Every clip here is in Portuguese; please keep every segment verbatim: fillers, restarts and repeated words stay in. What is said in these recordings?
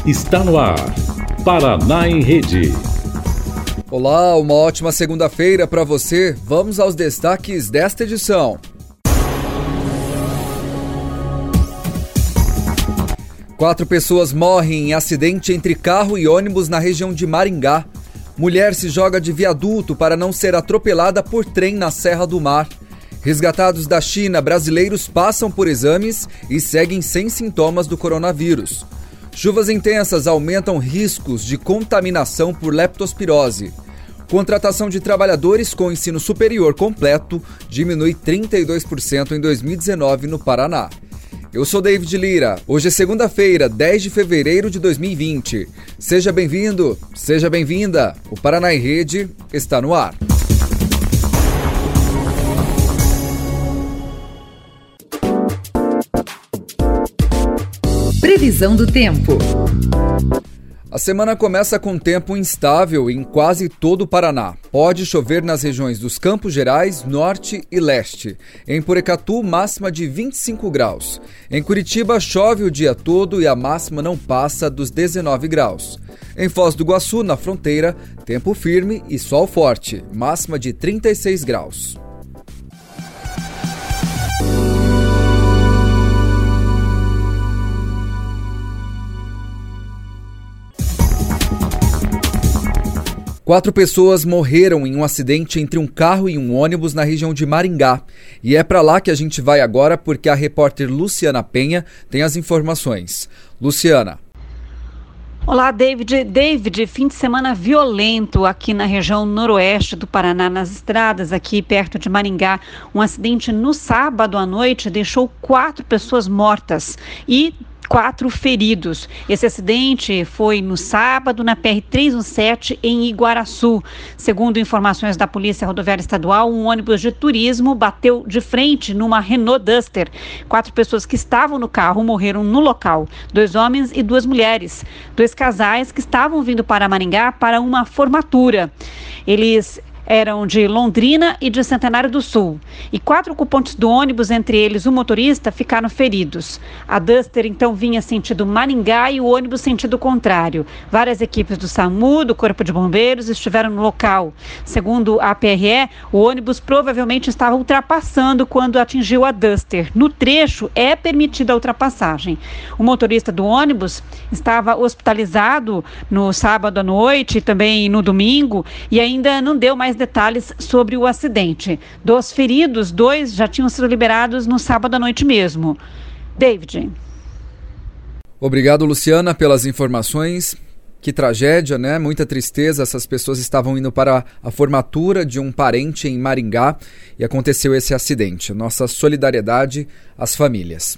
Está no ar, Paraná em Rede. Olá, uma ótima segunda-feira para você. Vamos aos destaques desta edição. Quatro pessoas morrem em acidente entre carro e ônibus na região de Maringá. Mulher se joga de viaduto para não ser atropelada por trem na Serra do Mar. Resgatados da China, brasileiros passam por exames e seguem sem sintomas do coronavírus. Chuvas intensas aumentam riscos de contaminação por leptospirose. Contratação de trabalhadores com ensino superior completo diminui trinta e dois por cento em dois mil e dezenove no Paraná. Eu sou David Lira. Hoje é segunda-feira, dez de fevereiro de dois mil e vinte. Seja bem-vindo, seja bem-vinda. O Paraná em Rede está no ar. Previsão do tempo. A semana começa com tempo instável em quase todo o Paraná. Pode chover nas regiões dos Campos Gerais, Norte e Leste. Em Porecatu, máxima de vinte e cinco graus. Em Curitiba, chove o dia todo e a máxima não passa dos dezenove graus. Em Foz do Iguaçu, na fronteira, tempo firme e sol forte, máxima de trinta e seis graus. Quatro pessoas morreram em um acidente entre um carro e um ônibus na região de Maringá. E é para lá que a gente vai agora porque a repórter Luciana Penha tem as informações. Luciana. Olá, David. David, fim de semana violento aqui na região noroeste do Paraná, nas estradas aqui perto de Maringá. Um acidente no sábado à noite deixou quatro pessoas mortas e quatro feridos. Esse acidente foi no sábado na P R trezentos e dezessete em Iguaraçu. Segundo informações da Polícia Rodoviária Estadual, um ônibus de turismo bateu de frente numa Renault Duster. Quatro pessoas que estavam no carro morreram no local. Dois homens e duas mulheres. Dois casais que estavam vindo para Maringá para uma formatura. Eles eram de Londrina e de Centenário do Sul. E quatro ocupantes do ônibus, entre eles o motorista, ficaram feridos. A Duster, então, vinha sentido Maringá e o ônibus sentido contrário. Várias equipes do SAMU, do Corpo de Bombeiros, estiveram no local. Segundo a P R E, o ônibus provavelmente estava ultrapassando quando atingiu a Duster. No trecho, é permitida a ultrapassagem. O motorista do ônibus estava hospitalizado no sábado à noite e também no domingo e ainda não deu mais detalhes sobre o acidente. Dos feridos, dois já tinham sido liberados no sábado à noite mesmo. David. Obrigado, Luciana, pelas informações. Que tragédia, né? Muita tristeza. Essas pessoas estavam indo para a formatura de um parente em Maringá e aconteceu esse acidente. Nossa solidariedade às famílias.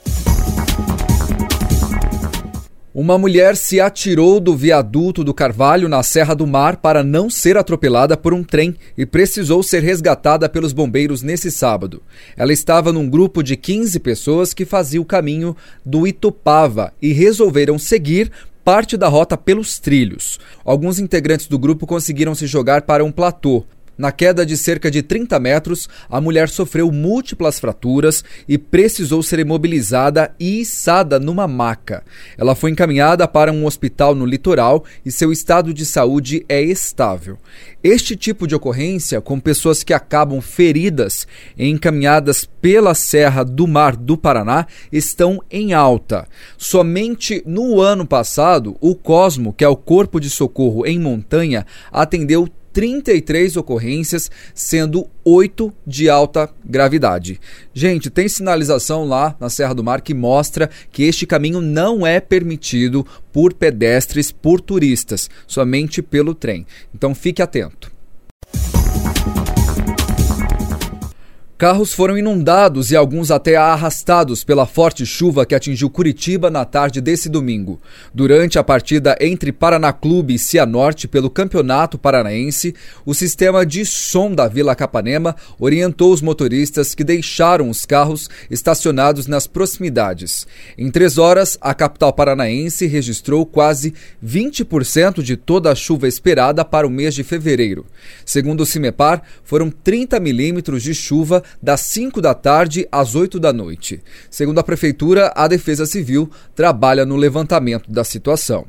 Uma mulher se atirou do viaduto do Carvalho na Serra do Mar para não ser atropelada por um trem e precisou ser resgatada pelos bombeiros nesse sábado. Ela estava num grupo de quinze pessoas que fazia o caminho do Itupava e resolveram seguir parte da rota pelos trilhos. Alguns integrantes do grupo conseguiram se jogar para um platô. Na queda de cerca de trinta metros, a mulher sofreu múltiplas fraturas e precisou ser imobilizada e içada numa maca. Ela foi encaminhada para um hospital no litoral e seu estado de saúde é estável. Este tipo de ocorrência, com pessoas que acabam feridas e encaminhadas pela Serra do Mar do Paraná, estão em alta. Somente no ano passado, o Cosmo, que é o Corpo de Socorro em Montanha, atendeu trinta e três ocorrências, sendo oito de alta gravidade. Gente, tem sinalização lá na Serra do Mar que mostra que este caminho não é permitido por pedestres, por turistas, somente pelo trem. Então fique atento. Carros foram inundados e alguns até arrastados pela forte chuva que atingiu Curitiba na tarde desse domingo. Durante a partida entre Paraná Clube e Cianorte pelo Campeonato Paranaense, o sistema de som da Vila Capanema orientou os motoristas que deixaram os carros estacionados nas proximidades. Em três horas, a capital paranaense registrou quase vinte por cento de toda a chuva esperada para o mês de fevereiro. Segundo o Cimepar, foram trinta milímetros de chuva das cinco da tarde às oito da noite. Segundo a Prefeitura, a Defesa Civil trabalha no levantamento da situação.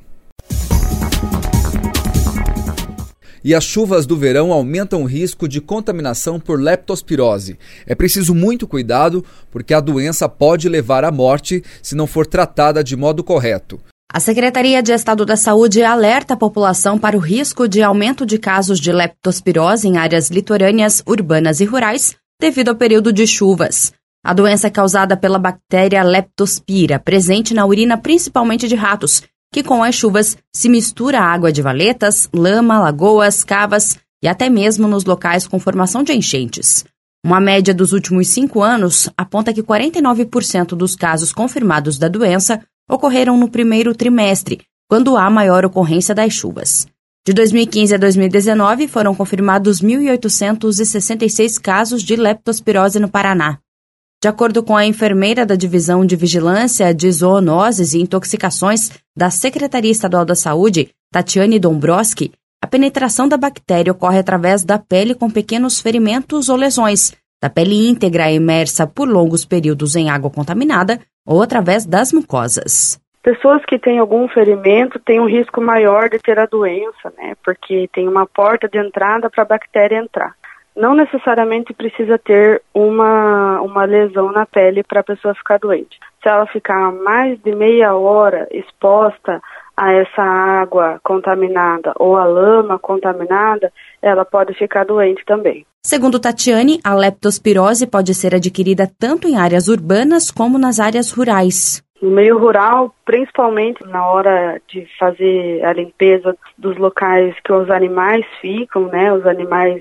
E as chuvas do verão aumentam o risco de contaminação por leptospirose. É preciso muito cuidado, porque a doença pode levar à morte se não for tratada de modo correto. A Secretaria de Estado da Saúde alerta a população para o risco de aumento de casos de leptospirose em áreas litorâneas, urbanas e rurais devido ao período de chuvas. A doença é causada pela bactéria Leptospira, presente na urina principalmente de ratos, que com as chuvas se mistura à água de valetas, lama, lagoas, cavas e até mesmo nos locais com formação de enchentes. Uma média dos últimos cinco anos aponta que quarenta e nove por cento dos casos confirmados da doença ocorreram no primeiro trimestre, quando há maior ocorrência das chuvas. De dois mil e quinze a dois mil e dezenove, foram confirmados mil oitocentos e sessenta e seis casos de leptospirose no Paraná. De acordo com a enfermeira da Divisão de Vigilância de Zoonoses e Intoxicações da Secretaria Estadual da Saúde, Tatiane Dombrowski, a penetração da bactéria ocorre através da pele com pequenos ferimentos ou lesões, da pele íntegra imersa por longos períodos em água contaminada ou através das mucosas. Pessoas que têm algum ferimento têm um risco maior de ter a doença, né? Porque tem uma porta de entrada para a bactéria entrar. Não necessariamente precisa ter uma, uma lesão na pele para a pessoa ficar doente. Se ela ficar mais de meia hora exposta a essa água contaminada ou a lama contaminada, ela pode ficar doente também. Segundo Tatiane, a leptospirose pode ser adquirida tanto em áreas urbanas como nas áreas rurais. No meio rural, principalmente na hora de fazer a limpeza dos locais que os animais ficam, né, os animais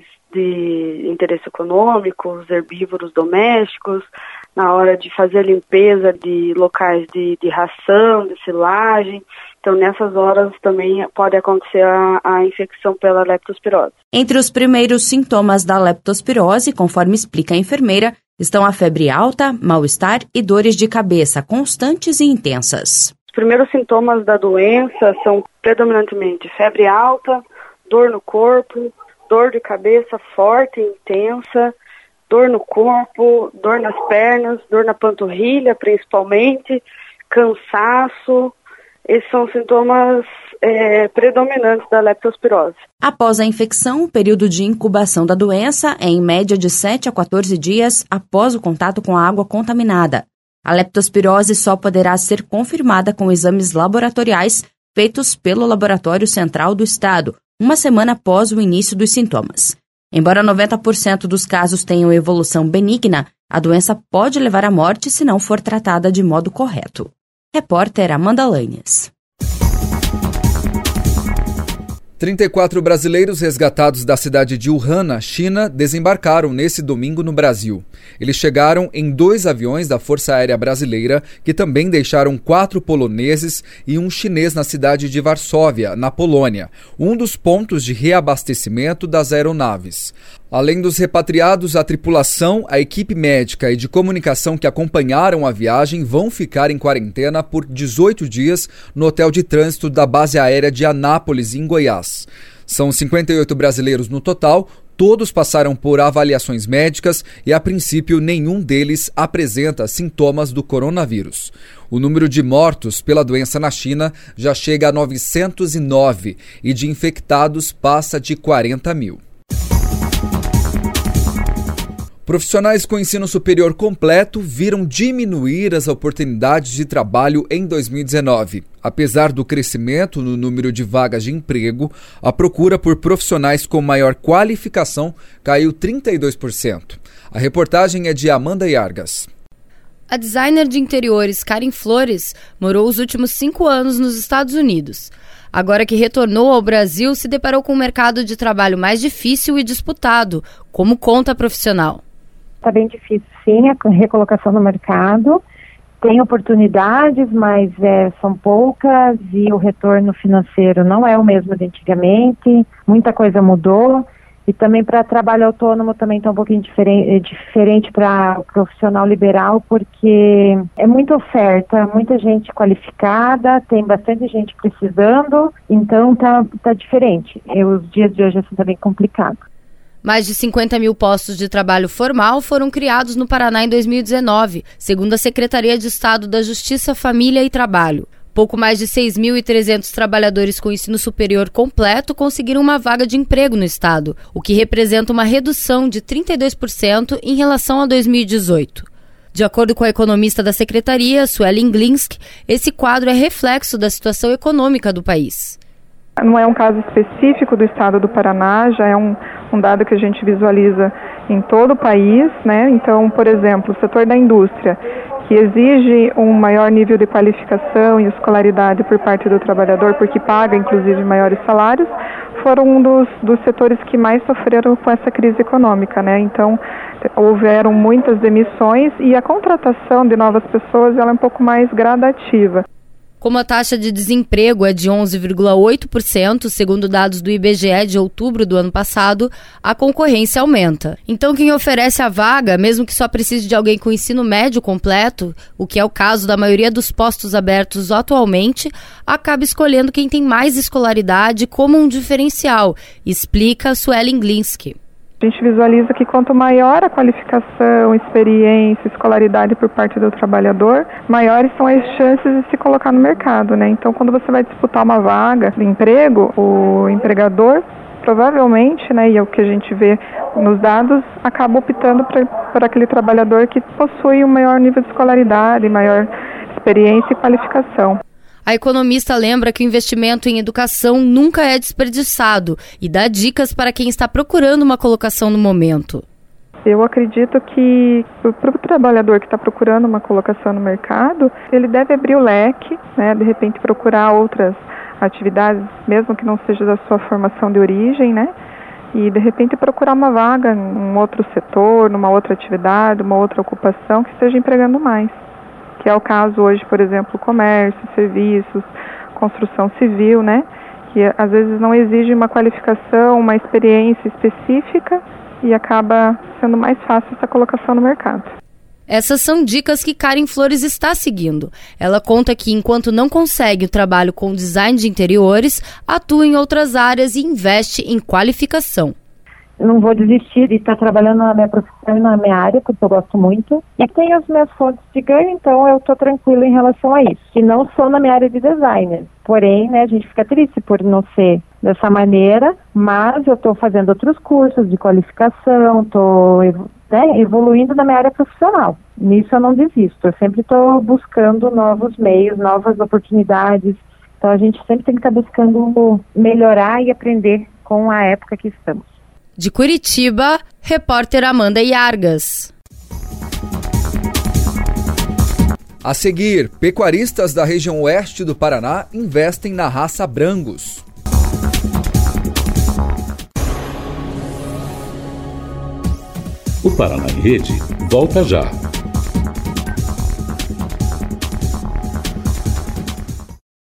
de interesse econômico, os herbívoros domésticos, na hora de fazer a limpeza de locais de, de ração, de silagem. Então, nessas horas também pode acontecer a, a infecção pela leptospirose. Entre os primeiros sintomas da leptospirose, conforme explica a enfermeira, estão a febre alta, mal-estar e dores de cabeça constantes e intensas. Os primeiros sintomas da doença são predominantemente febre alta, dor no corpo, dor de cabeça forte e intensa, dor no corpo, dor nas pernas, dor na panturrilha principalmente, cansaço. Esses são sintomas é, predominantes da leptospirose. Após a infecção, o período de incubação da doença é em média de sete a quatorze dias após o contato com a água contaminada. A leptospirose só poderá ser confirmada com exames laboratoriais feitos pelo Laboratório Central do Estado, uma semana após o início dos sintomas. Embora noventa por cento dos casos tenham evolução benigna, a doença pode levar à morte se não for tratada de modo correto. Repórter Amanda Lanhes. trinta e quatro brasileiros resgatados da cidade de Wuhan, na China, desembarcaram nesse domingo no Brasil. Eles chegaram em dois aviões da Força Aérea Brasileira, que também deixaram quatro poloneses e um chinês na cidade de Varsóvia, na Polônia, um dos pontos de reabastecimento das aeronaves. Além dos repatriados, a tripulação, a equipe médica e de comunicação que acompanharam a viagem vão ficar em quarentena por dezoito dias no hotel de trânsito da base aérea de Anápolis, em Goiás. São cinquenta e oito brasileiros no total, todos passaram por avaliações médicas e, a princípio, nenhum deles apresenta sintomas do coronavírus. O número de mortos pela doença na China já chega a novecentos e nove e de infectados passa de quarenta mil. Profissionais com ensino superior completo viram diminuir as oportunidades de trabalho em dois mil e dezenove. Apesar do crescimento no número de vagas de emprego, a procura por profissionais com maior qualificação caiu trinta e dois por cento. A reportagem é de Amanda Yargas. A designer de interiores Karen Flores morou os últimos cinco anos nos Estados Unidos. Agora que retornou ao Brasil, se deparou com um mercado de trabalho mais difícil e disputado, como conta a profissional. Está bem difícil, sim, a recolocação no mercado. Tem oportunidades, mas é, são poucas e o retorno financeiro não é o mesmo de antigamente. Muita coisa mudou. E também para trabalho autônomo também está um pouquinho diferente, diferente para o profissional liberal, porque é muita oferta, muita gente qualificada, tem bastante gente precisando, então está tá diferente. E os dias de hoje assim, tá bem complicado. Mais de cinquenta mil postos de trabalho formal foram criados no Paraná em dois mil e dezenove, segundo a Secretaria de Estado da Justiça, Família e Trabalho. Pouco mais de seis mil e trezentos trabalhadores com ensino superior completo conseguiram uma vaga de emprego no estado, o que representa uma redução de trinta e dois por cento em relação a dois mil e dezoito. De acordo com a economista da Secretaria, Suelen Glinsk, esse quadro é reflexo da situação econômica do país. Não é um caso específico do estado do Paraná, já é um, um dado que a gente visualiza em todo o país, né? Então, por exemplo, o setor da indústria, que exige um maior nível de qualificação e escolaridade por parte do trabalhador, porque paga, inclusive, maiores salários, foram um dos, dos setores que mais sofreram com essa crise econômica, né? Então, houveram muitas demissões e a contratação de novas pessoas ela é um pouco mais gradativa. Como a taxa de desemprego é de onze vírgula oito por cento, segundo dados do I B G E de outubro do ano passado, a concorrência aumenta. Então, quem oferece a vaga, mesmo que só precise de alguém com ensino médio completo, o que é o caso da maioria dos postos abertos atualmente, acaba escolhendo quem tem mais escolaridade como um diferencial, explica Suelen Glinsk. A gente visualiza que quanto maior a qualificação, experiência, escolaridade por parte do trabalhador, maiores são as chances de se colocar no mercado, né? Então, quando você vai disputar uma vaga de emprego, o empregador provavelmente, né, e é o que a gente vê nos dados, acaba optando por aquele trabalhador que possui um maior nível de escolaridade, maior experiência e qualificação. A economista lembra que o investimento em educação nunca é desperdiçado e dá dicas para quem está procurando uma colocação no momento. Eu acredito que para o trabalhador que está procurando uma colocação no mercado, ele deve abrir o leque, né, de repente procurar outras atividades, mesmo que não seja da sua formação de origem, né, e de repente procurar uma vaga em um outro setor, numa outra atividade, uma outra ocupação que esteja empregando mais. Que é o caso hoje, por exemplo, comércio, serviços, construção civil, né? Que às vezes não exige uma qualificação, uma experiência específica e acaba sendo mais fácil essa colocação no mercado. Essas são dicas que Karen Flores está seguindo. Ela conta que, enquanto não consegue o trabalho com design de interiores, atua em outras áreas e investe em qualificação. Não vou desistir de estar trabalhando na minha profissão e na minha área, porque eu gosto muito. E tenho as minhas fontes de ganho, então eu estou tranquila em relação a isso. E não sou na minha área de designer. Porém, né, a gente fica triste por não ser dessa maneira, mas eu estou fazendo outros cursos de qualificação, estou né, evoluindo na minha área profissional. Nisso eu não desisto. Eu sempre estou buscando novos meios, novas oportunidades. Então a gente sempre tem que estar buscando melhorar e aprender com a época que estamos. De Curitiba, repórter Amanda Iargas. A seguir, pecuaristas da região oeste do Paraná investem na raça Brangos. O Paraná em Rede volta já.